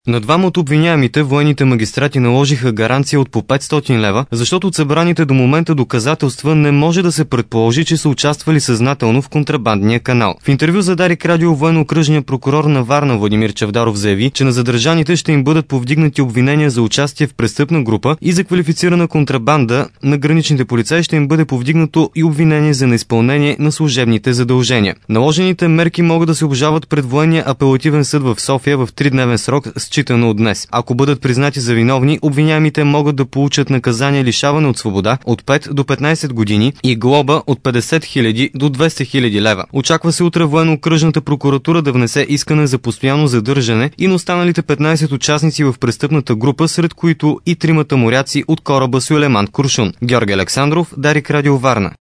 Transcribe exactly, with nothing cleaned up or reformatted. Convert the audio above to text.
На двама от обвиняемите военните магистрати наложиха гаранция от по петстотин лева, защото от събраните до момента доказателства не може да се предположи, че са участвали съзнателно в контрабандния канал. В интервю за Дарик Радио военно-окръжният прокурор на Варна Владимир Чавдаров заяви, че на задържаните ще им бъдат повдигнати обвинения за участие в престъпна група и за квалифицирана контрабанда. На граничните полицаи ще им бъде повдигнато и обвинение за неизпълнение на служебните задължения. Наложените мерки могат да се обжалват пред военния апелативен съд в София в тридневен срок, считано от днес. Ако бъдат признати за виновни, обвиняемите могат да получат наказание лишаване от свобода от пет до петнайсет години и глоба от петдесет хиляди до двеста хиляди лева. Очаква се утре военно-окръжната прокуратура да внесе искане за постоянно задържане и на останалите петнайсет участници в престъпната група, сред които и тримата моряци от кораба Сюлейман Куршун. Георги Александров, Дарик Радио Варна.